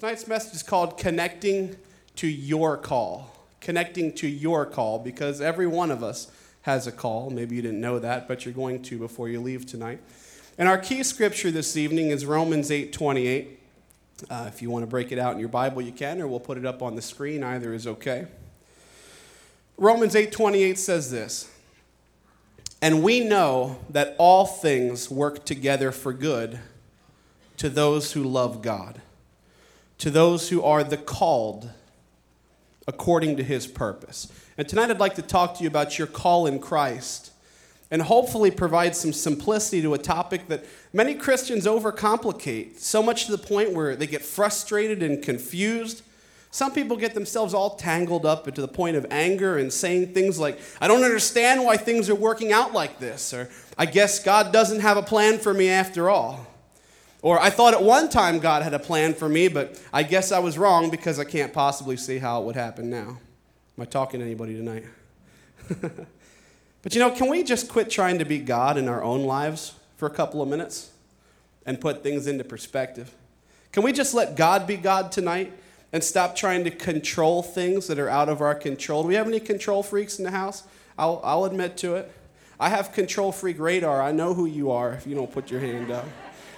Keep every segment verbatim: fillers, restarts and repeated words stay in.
Tonight's message is called Connecting to Your Call. Connecting to your call, because every one of us has a call. Maybe you didn't know that, but you're going to before you leave tonight. And our key scripture this evening is Romans eight twenty-eight. Uh, if you want to break it out in your Bible, you can, or we'll put it up on the screen. Either is okay. Romans eight twenty-eight says this, "And we know that all things work together for good to those who love God, to those who are the called according to his purpose." And tonight I'd like to talk to you about your call in Christ and hopefully provide some simplicity to a topic that many Christians overcomplicate, so much to the point where they get frustrated and confused. Some people get themselves all tangled up to the point of anger and saying things like, "I don't understand why things are working out like this," or "I guess God doesn't have a plan for me after all." Or, "I thought at one time God had a plan for me, but I guess I was wrong because I can't possibly see how it would happen now." Am I talking to anybody tonight? But you know, can we just quit trying to be God in our own lives for a couple of minutes and put things into perspective? Can we just let God be God tonight and stop trying to control things that are out of our control? Do we have any control freaks in the house? I'll, I'll admit to it. I have control freak radar. I know who you are if you don't put your hand up.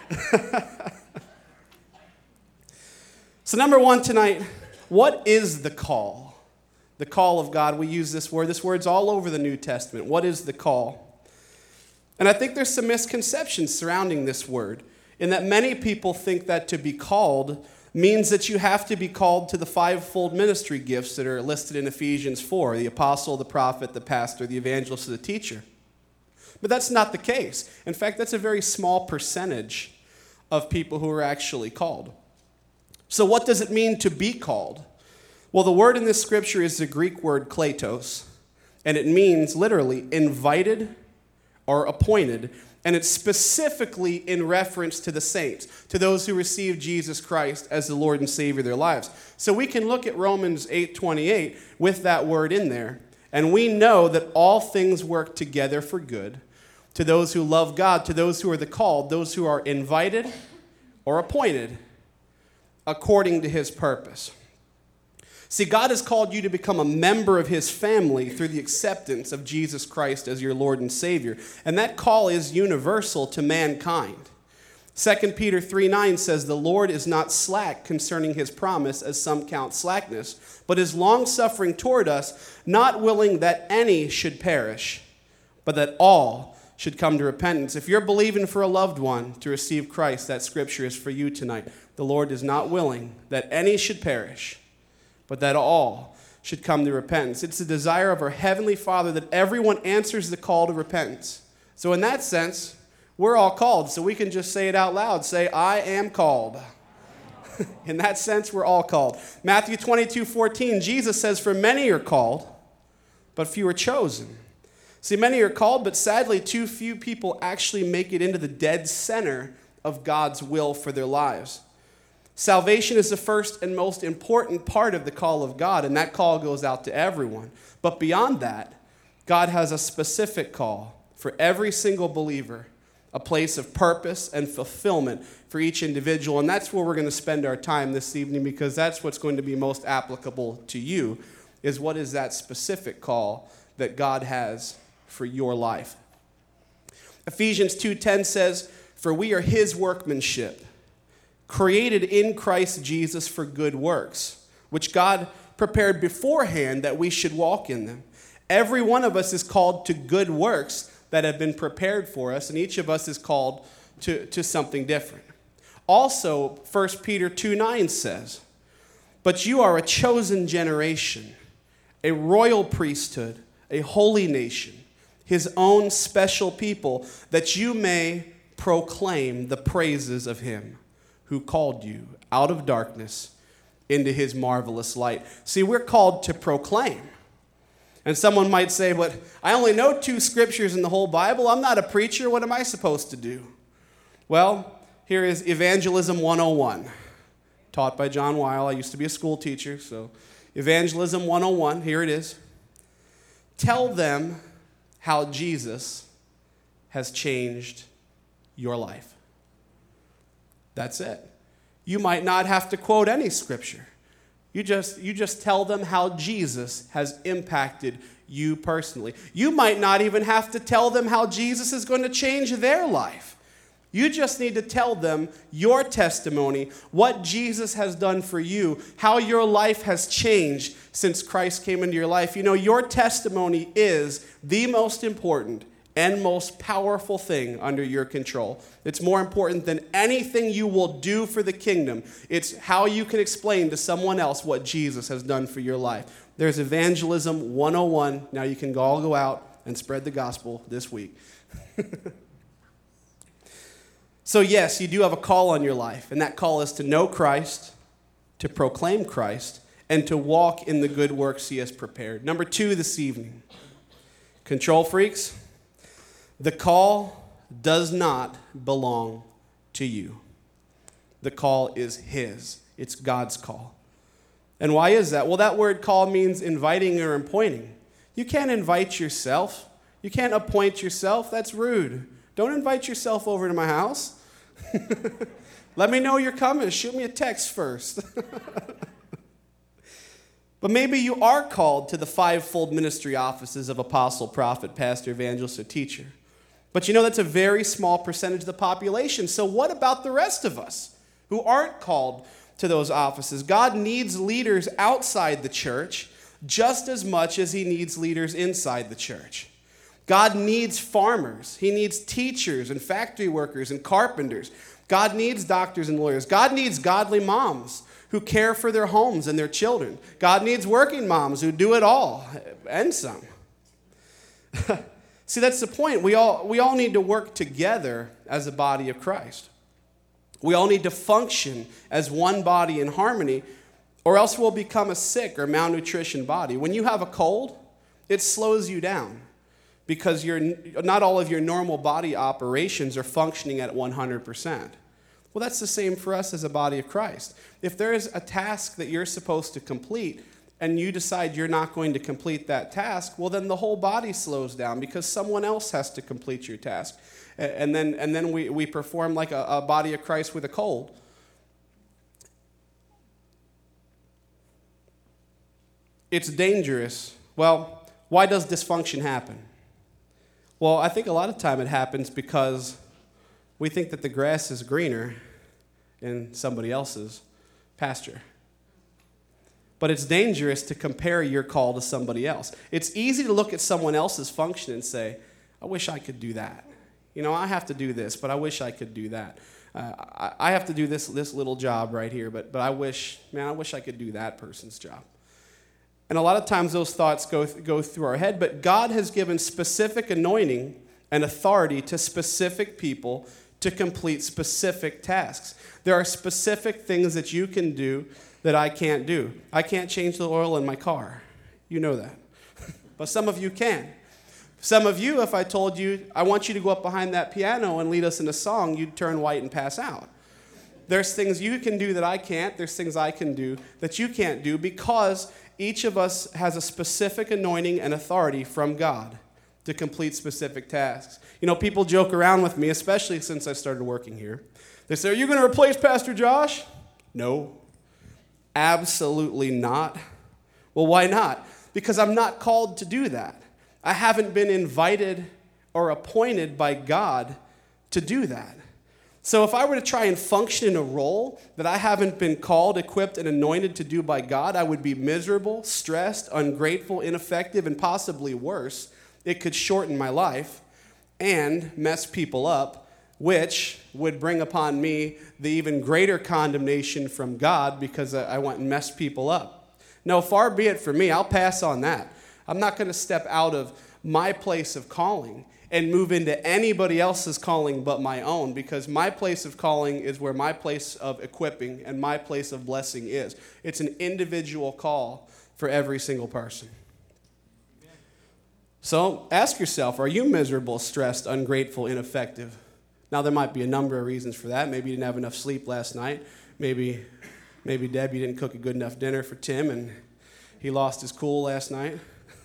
So number one tonight, what is the call? The call of God. We use this word. This word's all over the New Testament. What is the call? And I think there's some misconceptions surrounding this word, in that many people think that to be called means that you have to be called to the fivefold ministry gifts that are listed in Ephesians four, the apostle, the prophet, the pastor, the evangelist, the teacher. But that's not the case. In fact, that's a very small percentage of people who are actually called. So what does it mean to be called? Well, the word in this scripture is the Greek word kletos, and it means literally invited or appointed, and it's specifically in reference to the saints, to those who receive Jesus Christ as the Lord and Savior of their lives. So we can look at Romans eight twenty-eight with that word in there, and we know that all things work together for good to those who love God, to those who are the called, those who are invited or appointed according to his purpose. See, God has called you to become a member of his family through the acceptance of Jesus Christ as your Lord and Savior. And that call is universal to mankind. Second Peter three nine says, "The Lord is not slack concerning his promise, as some count slackness, but is long-suffering toward us, not willing that any should perish, but that all should come to repentance." If you're believing for a loved one to receive Christ, that scripture is for you tonight. The Lord is not willing that any should perish, but that all should come to repentance. It's the desire of our Heavenly Father that everyone answers the call to repentance. So in that sense, we're all called, so we can just say it out loud. Say, "I am called." In that sense, we're all called. Matthew twenty-two fourteen, Jesus says, "For many are called, but few are chosen." See, many are called, but sadly, too few people actually make it into the dead center of God's will for their lives. Salvation is the first and most important part of the call of God, and that call goes out to everyone. But beyond that, God has a specific call for every single believer, a place of purpose and fulfillment for each individual, and that's where we're going to spend our time this evening, because that's what's going to be most applicable to you, is what is that specific call that God has for your life. Ephesians two ten says, "For we are his workmanship, created in Christ Jesus for good works, which God prepared beforehand that we should walk in them." Every one of us is called to good works that have been prepared for us, and each of us is called to, to something different. Also, First Peter two nine says, "But you are a chosen generation, a royal priesthood, a holy nation, his own special people, that you may proclaim the praises of him who called you out of darkness into his marvelous light." See, we're called to proclaim. And someone might say, "But I only know two scriptures in the whole Bible. I'm not a preacher. What am I supposed to do?" Well, here is Evangelism one oh one, taught by John Weil. I used to be a school teacher, so Evangelism one oh one, here it is. "Tell them how Jesus has changed your life." That's it. You might not have to quote any scripture. You just, you just tell them how Jesus has impacted you personally. You might not even have to tell them how Jesus is going to change their life. You just need to tell them your testimony, what Jesus has done for you, how your life has changed since Christ came into your life. You know, your testimony is the most important and most powerful thing under your control. It's more important than anything you will do for the kingdom. It's how you can explain to someone else what Jesus has done for your life. There's Evangelism one oh one. Now you can all go out and spread the gospel this week. So yes, you do have a call on your life, and that call is to know Christ, to proclaim Christ, and to walk in the good works he has prepared. Number two this evening, control freaks, the call does not belong to you. The call is his. It's God's call. And why is that? Well, that word call means inviting or appointing. You can't invite yourself. You can't appoint yourself. That's rude. Don't invite yourself over to my house. Let me know you're coming. Shoot me a text first. But maybe you are called to the fivefold ministry offices of apostle, prophet, pastor, evangelist, or teacher. But you know that's a very small percentage of the population. So what about the rest of us who aren't called to those offices? God needs leaders outside the church just as much as he needs leaders inside the church. God needs farmers. He needs teachers and factory workers and carpenters. God needs doctors and lawyers. God needs godly moms who care for their homes and their children. God needs working moms who do it all and some. See, that's the point. We all, we all need to work together as a body of Christ. We all need to function as one body in harmony, or else we'll become a sick or malnutrition body. When you have a cold, it slows you down, because you're, not all of your normal body operations are functioning at one hundred percent. Well, that's the same for us as a body of Christ. If there is a task that you're supposed to complete and you decide you're not going to complete that task, well, then the whole body slows down because someone else has to complete your task. And then, and then we, we perform like a, a body of Christ with a cold. It's dangerous. Well, why does dysfunction happen? Well, I think a lot of time it happens because we think that the grass is greener in somebody else's pasture. But it's dangerous to compare your call to somebody else. It's easy to look at someone else's function and say, I wish I could do that. You know, I have to do this, but I wish I could do that. Uh, I, I have to do this this little job right here, but but I wish, man, I wish I could do that person's job. And a lot of times those thoughts go, go through our head, but God has given specific anointing and authority to specific people to complete specific tasks. There are specific things that you can do that I can't do. I can't change the oil in my car. You know that. But some of you can. Some of you, if I told you, I want you to go up behind that piano and lead us in a song, you'd turn white and pass out. There's things you can do that I can't. There's things I can do that you can't do, because each of us has a specific anointing and authority from God to complete specific tasks. You know, people joke around with me, especially since I started working here. They say, are you going to replace Pastor Josh? No, absolutely not. Well, why not? Because I'm not called to do that. I haven't been invited or appointed by God to do that. So if I were to try and function in a role that I haven't been called, equipped, and anointed to do by God, I would be miserable, stressed, ungrateful, ineffective, and possibly worse. It could shorten my life and mess people up, which would bring upon me the even greater condemnation from God because I went and messed people up. No, far be it from me. I'll pass on that. I'm not going to step out of my place of calling and move into anybody else's calling but my own, because my place of calling is where my place of equipping and my place of blessing is. It's an individual call for every single person. So ask yourself, are you miserable, stressed, ungrateful, ineffective? Now, there might be a number of reasons for that. Maybe you didn't have enough sleep last night. Maybe, maybe Deb, you didn't cook a good enough dinner for Tim and he lost his cool last night.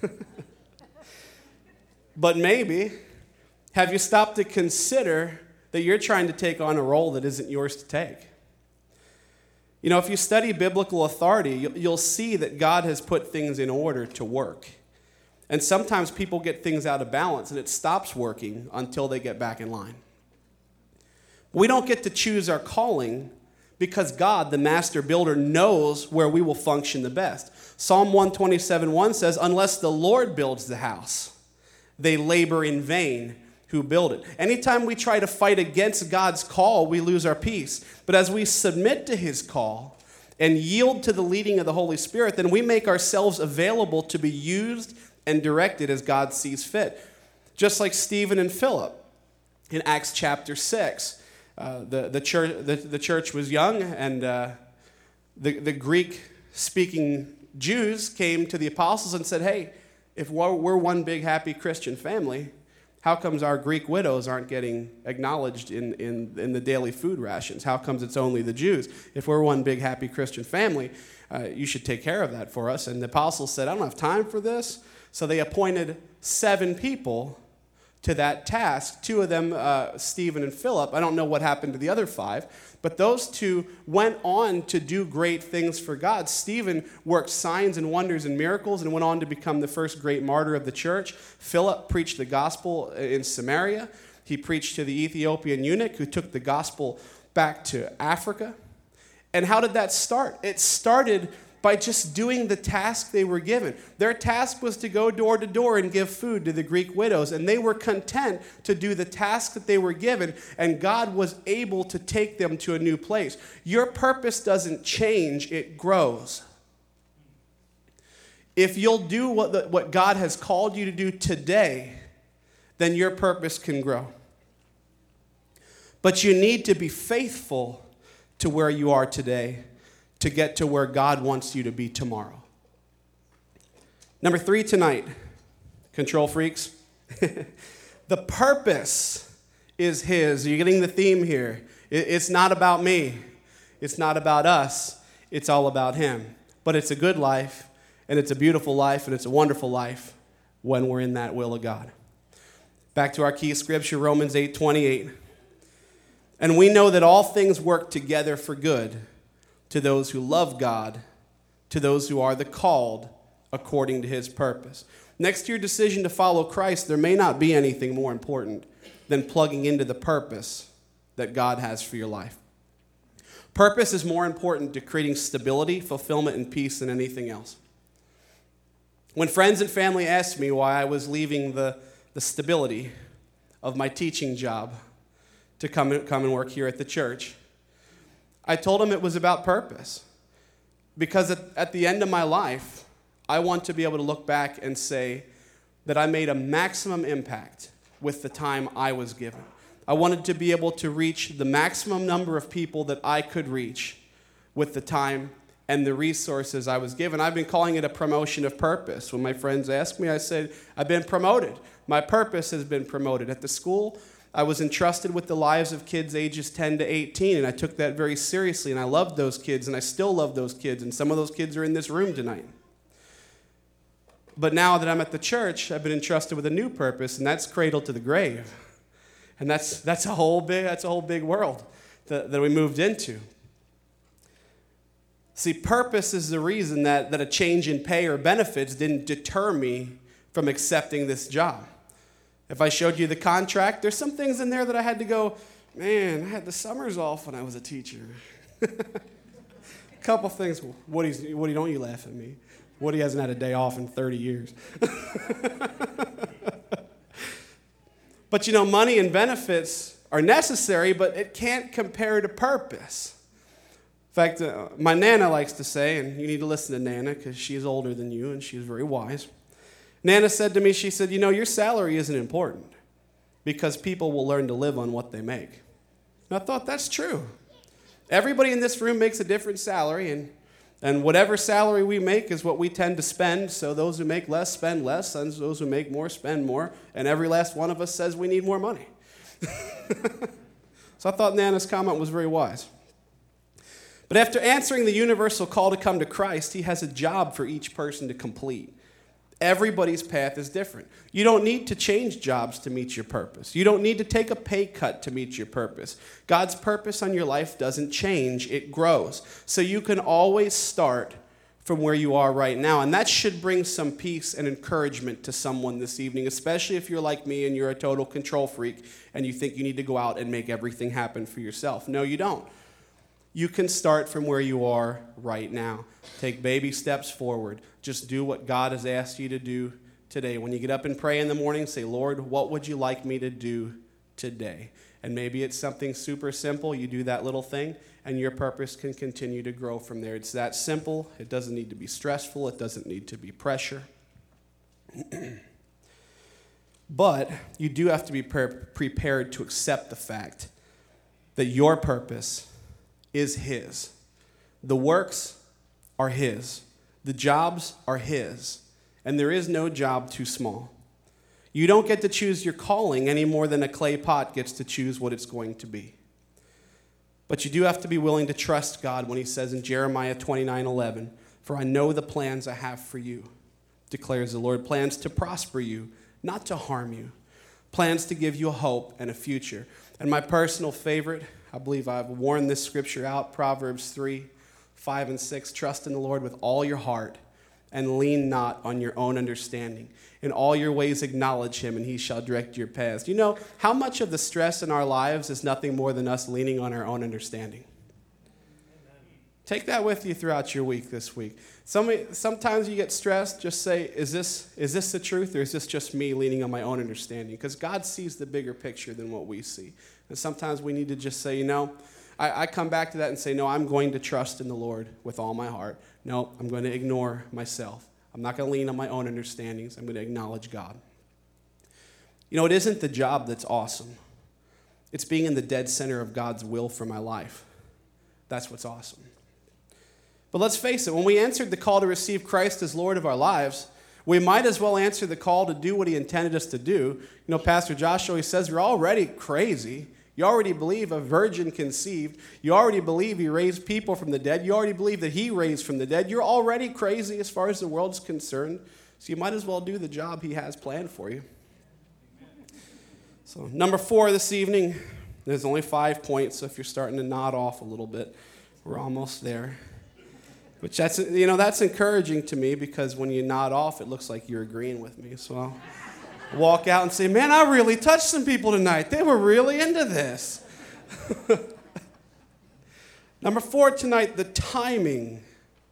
But maybe, have you stopped to consider that you're trying to take on a role that isn't yours to take? You know, if you study biblical authority, you'll see that God has put things in order to work. And sometimes people get things out of balance, and it stops working until they get back in line. We don't get to choose our calling because God, the master builder, knows where we will function the best. Psalm one twenty-seven one says, unless the Lord builds the house, they labor in vain who build it. Anytime we try to fight against God's call, we lose our peace. But as we submit to his call and yield to the leading of the Holy Spirit, then we make ourselves available to be used and directed as God sees fit. Just like Stephen and Philip in Acts chapter six. Uh, the, the, church, the, the church was young, and uh, the, the Greek-speaking Jews came to the apostles and said, hey, if we're, we're one big happy Christian family, how comes our Greek widows aren't getting acknowledged in, in, in the daily food rations? How comes it's only the Jews? If we're one big happy Christian family, uh, you should take care of that for us. And the apostles said, I don't have time for this. So they appointed seven people to that task. Two of them, uh, Stephen and Philip. I don't know what happened to the other five, but those two went on to do great things for God. Stephen worked signs and wonders and miracles and went on to become the first great martyr of the church. Philip preached the gospel in Samaria. He preached to the Ethiopian eunuch who took the gospel back to Africa. And how did that start? It started by just doing the task they were given. Their task was to go door to door and give food to the Greek widows, and they were content to do the task that they were given, and God was able to take them to a new place. Your purpose doesn't change, it grows. If you'll do what, the, what God has called you to do today, then your purpose can grow. But you need to be faithful to where you are today to get to where God wants you to be tomorrow. Number three tonight, control freaks. The purpose is his. Are you getting the theme here? It's not about me. It's not about us. It's all about him. But it's a good life, and it's a beautiful life, and it's a wonderful life when we're in that will of God. Back to our key scripture, Romans eight twenty-eight. And we know that all things work together for good to those who love God, to those who are the called according to his purpose. Next to your decision to follow Christ, there may not be anything more important than plugging into the purpose that God has for your life. Purpose is more important to creating stability, fulfillment, and peace than anything else. When friends and family asked me why I was leaving the, the stability of my teaching job to come and, come and work here at the church, I told them it was about purpose. Because at, at the end of my life, I want to be able to look back and say that I made a maximum impact with the time I was given. I wanted to be able to reach the maximum number of people that I could reach with the time and the resources I was given. I've been calling it a promotion of purpose. When my friends ask me, I said, I've been promoted. My purpose has been promoted. At the school, I was entrusted with the lives of kids ages ten to eighteen, and I took that very seriously, and I loved those kids, and I still love those kids, and some of those kids are in this room tonight. But now that I'm at the church, I've been entrusted with a new purpose, and that's cradle to the grave. And that's that's a whole big that's a whole big world that, that we moved into. See, purpose is the reason that, that a change in pay or benefits didn't deter me from accepting this job. If I showed you the contract, there's some things in there that I had to go, man, I had the summers off when I was a teacher. A couple things. Woody's, Woody, don't you laugh at me. Woody hasn't had a day off in thirty years. But, you know, money and benefits are necessary, but it can't compare to purpose. In fact, uh, my Nana likes to say, and you need to listen to Nana because she's older than you and she's very wise. Nana said to me, she said, you know, your salary isn't important because people will learn to live on what they make. And I thought, that's true. Everybody in this room makes a different salary, and, and whatever salary we make is what we tend to spend, so those who make less spend less, and those who make more spend more, and every last one of us says we need more money. So I thought Nana's comment was very wise. But after answering the universal call to come to Christ, he has a job for each person to complete. Everybody's path is different. You don't need to change jobs to meet your purpose. You don't need to take a pay cut to meet your purpose. God's purpose on your life doesn't change, it grows. So you can always start from where you are right now. And that should bring some peace and encouragement to someone this evening, especially if you're like me and you're a total control freak and you think you need to go out and make everything happen for yourself. No, you don't. You can start from where you are right now. Take baby steps forward. Just do what God has asked you to do today. When you get up and pray in the morning, say, Lord, what would you like me to do today? And maybe it's something super simple. You do that little thing, and your purpose can continue to grow from there. It's that simple. It doesn't need to be stressful. It doesn't need to be pressure. But you do have to be pre- prepared to accept the fact that your purpose is His. The works are His. The jobs are His. And there is no job too small. You don't get to choose your calling any more than a clay pot gets to choose what it's going to be. But you do have to be willing to trust God when He says in Jeremiah twenty-nine eleven, "For I know the plans I have for you, declares the Lord, plans to prosper you, not to harm you, plans to give you a hope and a future." And my personal favorite, I believe I've worn this scripture out, Proverbs three, five, and six, "Trust in the Lord with all your heart, and lean not on your own understanding. In all your ways acknowledge Him, and He shall direct your paths." You know, how much of the stress in our lives is nothing more than us leaning on our own understanding? Take that with you throughout your week this week. Somebody, sometimes you get stressed, just say, is this, is this the truth, or is this just me leaning on my own understanding? Because God sees the bigger picture than what we see. And sometimes we need to just say, you know, I, I come back to that and say, no, I'm going to trust in the Lord with all my heart. No, I'm going to ignore myself. I'm not going to lean on my own understandings. I'm going to acknowledge God. You know, it isn't the job that's awesome. It's being in the dead center of God's will for my life. That's what's awesome. But let's face it, when we answered the call to receive Christ as Lord of our lives, we might as well answer the call to do what He intended us to do. You know, Pastor Josh always says, you're already crazy. You already believe a virgin conceived. You already believe He raised people from the dead. You already believe that He raised from the dead. You're already crazy as far as the world's concerned. So you might as well do the job He has planned for you. So number four this evening, there's only five points. So if you're starting to nod off a little bit, we're almost there. Which that's, you know, that's encouraging to me, because when you nod off, it looks like you're agreeing with me. So I'll walk out and say, man, I really touched some people tonight. They were really into this. Number four tonight, the timing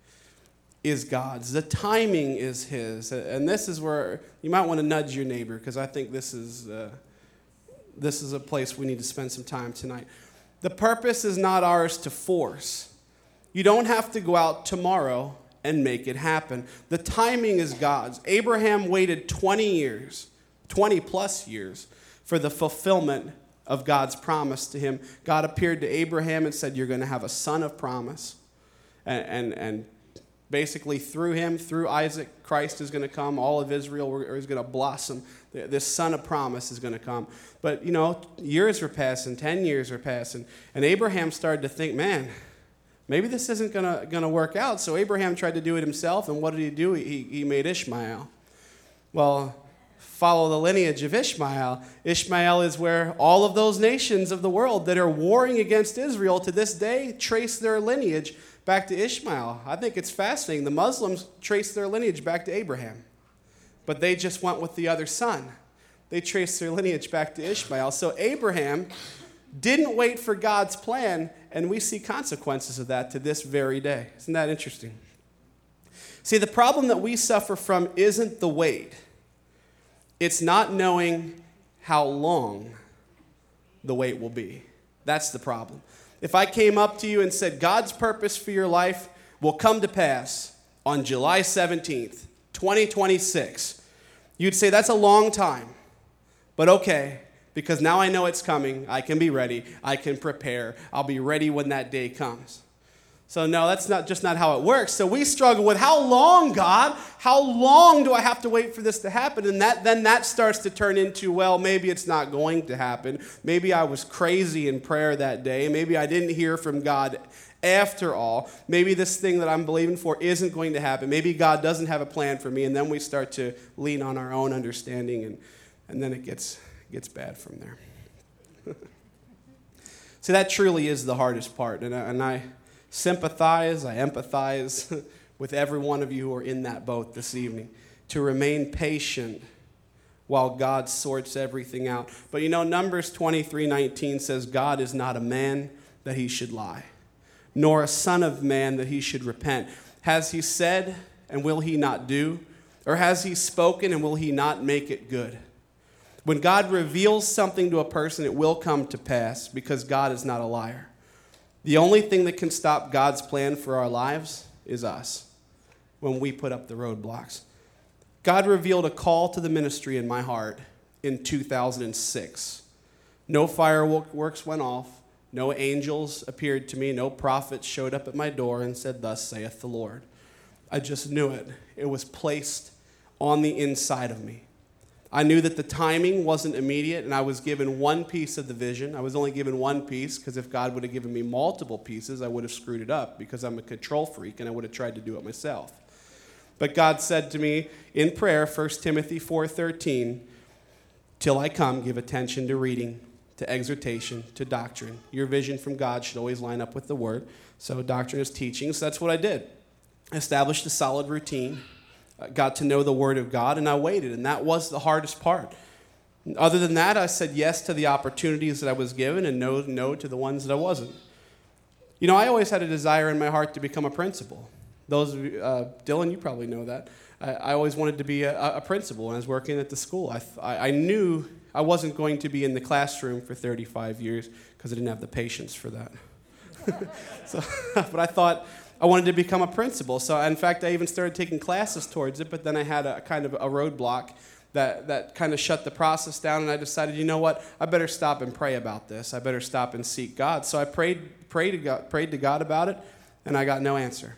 is God's. The timing is His. And this is where you might want to nudge your neighbor, because I think this is, uh, this is a place we need to spend some time tonight. The purpose is not ours to force. You don't have to go out tomorrow and make it happen. The timing is God's. Abraham waited twenty years, twenty plus years, for the fulfillment of God's promise to him. God appeared to Abraham and said, you're going to have a son of promise. And, and, and basically through him, through Isaac, Christ is going to come. All of Israel is going to blossom. This son of promise is going to come. But, you know, years were passing, ten years were passing. And Abraham started to think, man, maybe this isn't gonna gonna work out. So Abraham tried to do it himself, and what did he do? He, he made Ishmael. Well, follow the lineage of Ishmael. Ishmael is where all of those nations of the world that are warring against Israel to this day trace their lineage back to Ishmael. I think it's fascinating. The Muslims trace their lineage back to Abraham, but they just went with the other son. They traced their lineage back to Ishmael. So Abraham didn't wait for God's plan, and we see consequences of that to this very day. Isn't that interesting? See, the problem that we suffer from isn't the wait. It's not knowing how long the wait will be. That's the problem. If I came up to you and said, God's purpose for your life will come to pass on July seventeenth, twenty twenty-six, you'd say, that's a long time, but okay. Because now I know it's coming, I can be ready, I can prepare, I'll be ready when that day comes. So no, that's not just not how it works. So we struggle with, how long, God? How long do I have to wait for this to happen? And that then that starts to turn into, well, maybe it's not going to happen. Maybe I was crazy in prayer that day. Maybe I didn't hear from God after all, maybe this thing that I'm believing for isn't going to happen. Maybe God doesn't have a plan for me, and then we start to lean on our own understanding, and, and then it gets, gets bad from there. See, that truly is the hardest part, and I, and I sympathize, I empathize with every one of you who are in that boat this evening, to remain patient while God sorts everything out. But you know, Numbers twenty-three nineteen says, God is not a man that he should lie, nor a son of man that he should repent. Has he said, and will he not do? Or has he spoken, and will he not make it good? When God reveals something to a person, it will come to pass, because God is not a liar. The only thing that can stop God's plan for our lives is us, when we put up the roadblocks. God revealed a call to the ministry in my heart in two thousand six. No fireworks went off. No angels appeared to me. No prophets showed up at my door and said, "Thus saith the Lord." I just knew it. It was placed on the inside of me. I knew that the timing wasn't immediate, and I was given one piece of the vision. I was only given one piece, because if God would have given me multiple pieces, I would have screwed it up, because I'm a control freak, and I would have tried to do it myself. But God said to me in prayer, First Timothy four thirteen, "Till I come, give attention to reading, to exhortation, to doctrine." Your vision from God should always line up with the Word. So doctrine is teaching. So that's what I did. I established a solid routine, got to know the Word of God, and I waited. And that was the hardest part. Other than that, I said yes to the opportunities that I was given and no, no to the ones that I wasn't. You know, I always had a desire in my heart to become a principal. Those of you, uh, Dylan, you probably know that. I, I always wanted to be a, a principal when I was working at the school. I, I, I knew I wasn't going to be in the classroom for thirty-five years because I didn't have the patience for that. so, but I thought I wanted to become a principal. So, in fact, I even started taking classes towards it, but then I had a kind of a roadblock that, that kind of shut the process down, and I decided, you know what, I better stop and pray about this. I better stop and seek God. So I prayed, prayed, to God, prayed to God about it, and I got no answer.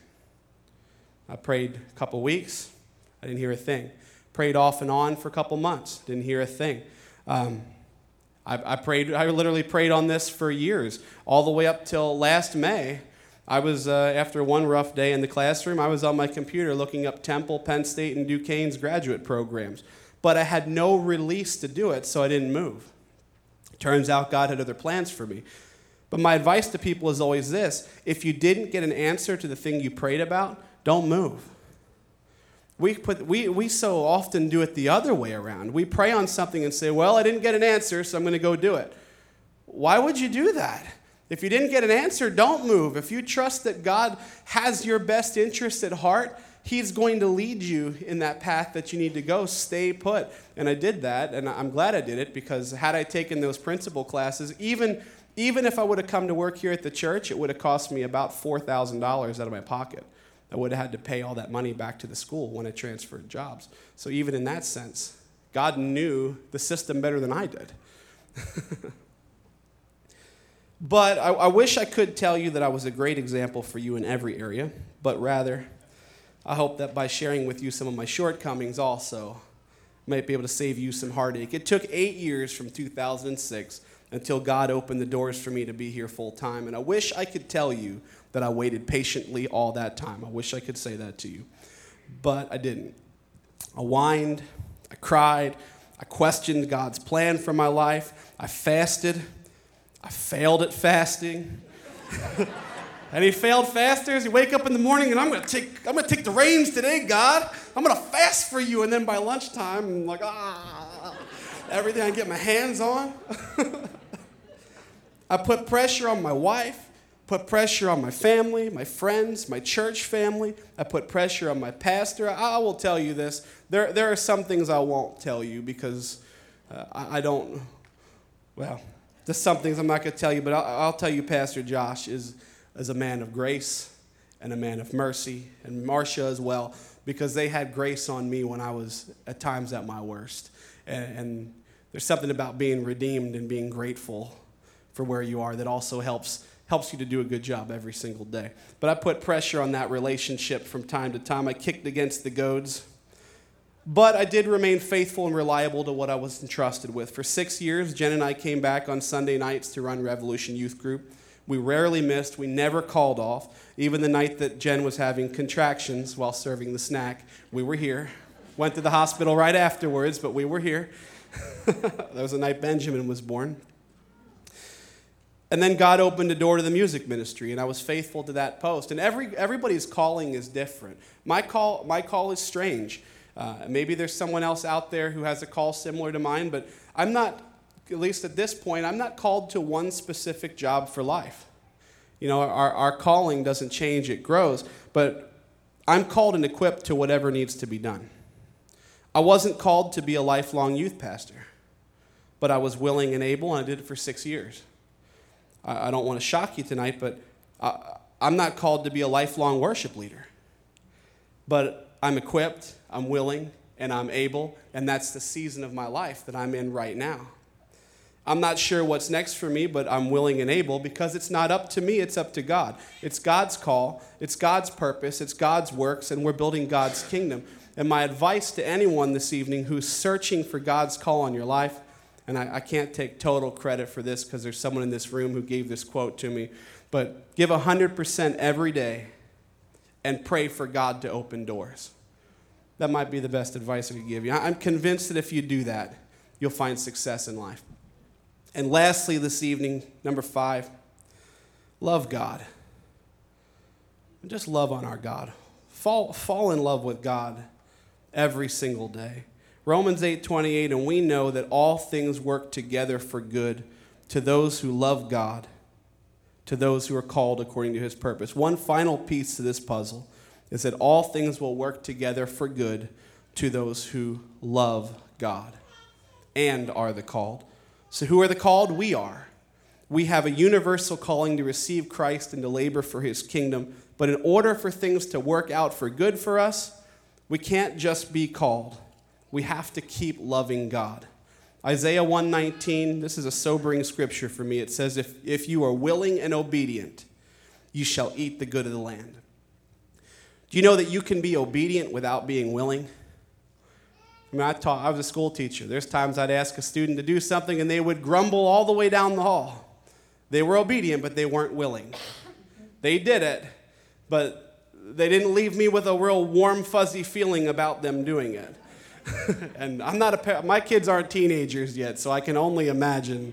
I prayed a couple weeks. I didn't hear a thing. Prayed off and on for a couple months. Didn't hear a thing. Um, I, I prayed. I literally prayed on this for years, all the way up till last May. I was, uh, after one rough day in the classroom, I was on my computer looking up Temple, Penn State, and Duquesne's graduate programs. But I had no release to do it, so I didn't move. Turns out God had other plans for me. But my advice to people is always this: if you didn't get an answer to the thing you prayed about, don't move. We, put, we, we so often do it the other way around. We pray on something and say, well, I didn't get an answer, so I'm going to go do it. Why would you do that? If you didn't get an answer, don't move. If you trust that God has your best interest at heart, he's going to lead you in that path that you need to go. Stay put. And I did that, and I'm glad I did it, because had I taken those principal classes, even, even if I would have come to work here at the church, it would have cost me about four thousand dollars out of my pocket. I would have had to pay all that money back to the school when I transferred jobs. So even in that sense, God knew the system better than I did. But I, I wish I could tell you that I was a great example for you in every area, but rather, I hope that by sharing with you some of my shortcomings also, I might be able to save you some heartache. It took eight years from two thousand six until God opened the doors for me to be here full time, and I wish I could tell you that I waited patiently all that time. I wish I could say that to you, but I didn't. I whined, I cried, I questioned God's plan for my life, I fasted, I failed at fasting. Any failed fasters? You wake up in the morning and I'm gonna take I'm gonna take the reins today, God. I'm gonna fast for you, and then by lunchtime I'm like, ah, everything I get my hands on. I put pressure on my wife. Put pressure on my family, my friends, my church family. I put pressure on my pastor. I, I will tell you this. There, there are some things I won't tell you because uh, I, I don't, well, there's some things I'm not going to tell you, but I'll, I'll tell you Pastor Josh is, is a man of grace and a man of mercy, and Marcia as well, because they had grace on me when I was at times at my worst. And, and there's something about being redeemed and being grateful for where you are that also helps helps you to do a good job every single day. But I put pressure on that relationship from time to time. I kicked against the goads. But I did remain faithful and reliable to what I was entrusted with. For six years, Jen and I came back on Sunday nights to run Revolution Youth Group. We rarely missed. We never called off. Even the night that Jen was having contractions while serving the snack, we were here. Went to the hospital right afterwards, but we were here. That was the night Benjamin was born. And then God opened a door to the music ministry, and I was faithful to that post. And every everybody's calling is different. My call, my call is strange. Uh, maybe there's someone else out there who has a call similar to mine, but I'm not, at least at this point, I'm not called to one specific job for life. You know, our, our calling doesn't change, it grows, but I'm called and equipped to whatever needs to be done. I wasn't called to be a lifelong youth pastor, but I was willing and able, and I did it for six years. I, I don't want to shock you tonight, but I, I'm not called to be a lifelong worship leader, but I'm equipped, I'm willing, and I'm able, and that's the season of my life that I'm in right now. I'm not sure what's next for me, but I'm willing and able because it's not up to me, it's up to God. It's God's call, it's God's purpose, it's God's works, and we're building God's kingdom. And my advice to anyone this evening who's searching for God's call on your life, and I, I can't take total credit for this because there's someone in this room who gave this quote to me, but give one hundred percent every day and pray for God to open doors. That might be the best advice I could give you. I'm convinced that if you do that, you'll find success in life. And lastly this evening, number five, love God. Just love on our God. Fall, fall in love with God every single day. Romans eight twenty-eight, and we know that all things work together for good to those who love God, to those who are called according to his purpose. One final piece to this puzzle is that all things will work together for good to those who love God and are the called. So who are the called? We are. We have a universal calling to receive Christ and to labor for his kingdom. But in order for things to work out for good for us, we can't just be called. We have to keep loving God. Isaiah one nineteen, this is a sobering scripture for me. It says, if, if you are willing and obedient, you shall eat the good of the land. Do you know that you can be obedient without being willing? I mean, I, taught, I was a school teacher. There's times I'd ask a student to do something and they would grumble all the way down the hall. They were obedient, but they weren't willing. They did it, but they didn't leave me with a real warm, fuzzy feeling about them doing it. And I'm not a pa- my kids aren't teenagers yet, so I can only imagine.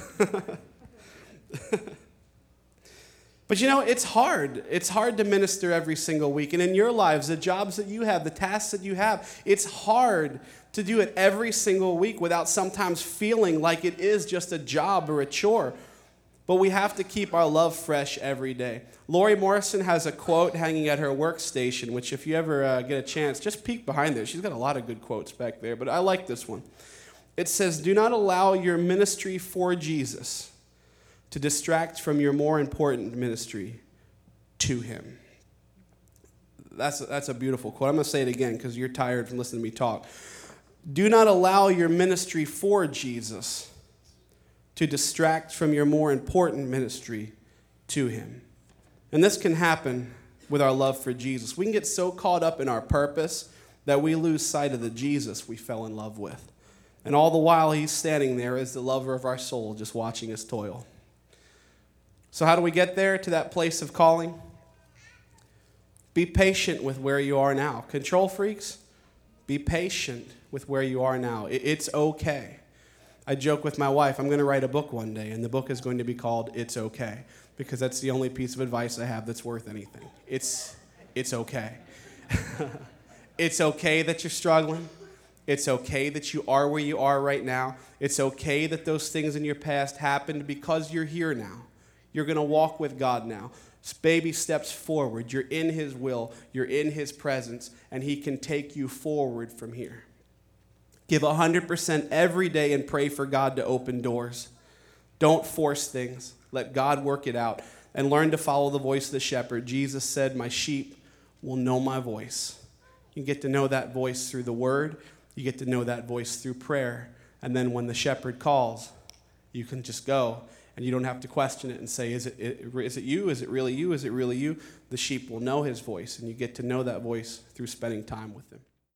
But you know, it's hard. It's hard to minister every single week. And in your lives, the jobs that you have, the tasks that you have, it's hard to do it every single week without sometimes feeling like it is just a job or a chore. But we have to keep our love fresh every day. Lori Morrison has a quote hanging at her workstation, which if you ever uh, get a chance, just peek behind there. She's got a lot of good quotes back there, but I like this one. It says, "Do not allow your ministry for Jesus to distract from your more important ministry to him." That's a, that's a beautiful quote. I'm going to say it again because you're tired from listening to me talk. Do not allow your ministry for Jesus to distract from your more important ministry to him. And this can happen with our love for Jesus. We can get so caught up in our purpose that we lose sight of the Jesus we fell in love with. And all the while he's standing there as the lover of our soul, just watching us toil. So how do we get there to that place of calling? Be patient with where you are now. Control freaks, be patient with where you are now. It's okay. I joke with my wife, I'm going to write a book one day, and the book is going to be called It's Okay, because that's the only piece of advice I have that's worth anything. It's, it's okay. It's okay that you're struggling. It's okay that you are where you are right now. It's okay that those things in your past happened because you're here now. You're going to walk with God now. Baby steps forward. You're in his will. You're in his presence, and he can take you forward from here. Give one hundred percent every day and pray for God to open doors. Don't force things. Let God work it out. And learn to follow the voice of the shepherd. Jesus said, "My sheep will know my voice." You get to know that voice through the word. You get to know that voice through prayer. And then when the shepherd calls, you can just go. And you don't have to question it and say, is it, is it you? Is it really you? Is it really you? The sheep will know his voice. And you get to know that voice through spending time with him.